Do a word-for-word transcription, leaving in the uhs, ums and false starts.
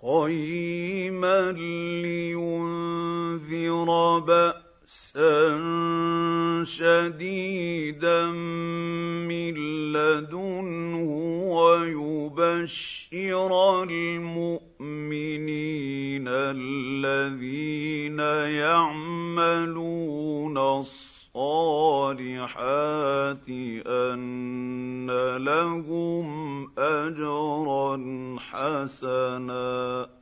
قيما لينذر بأسا شديدا من لدنه ويبشر المؤمنين الذين يعملون الصالحات أن لهم أجرا حسنا.